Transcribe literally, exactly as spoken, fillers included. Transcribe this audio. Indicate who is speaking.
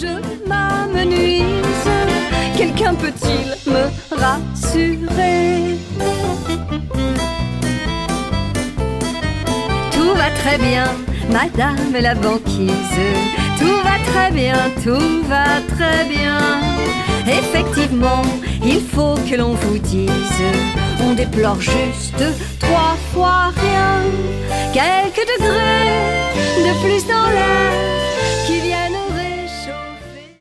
Speaker 1: je m'amenuise, quelqu'un peut-il me rassurer? Tout va très bien, madame la banquise. Tout va très bien, tout va très bien. Effectivement, il faut que l'on vous dise, on déplore juste trois fois rien. Quelques degrés de plus dans l'air,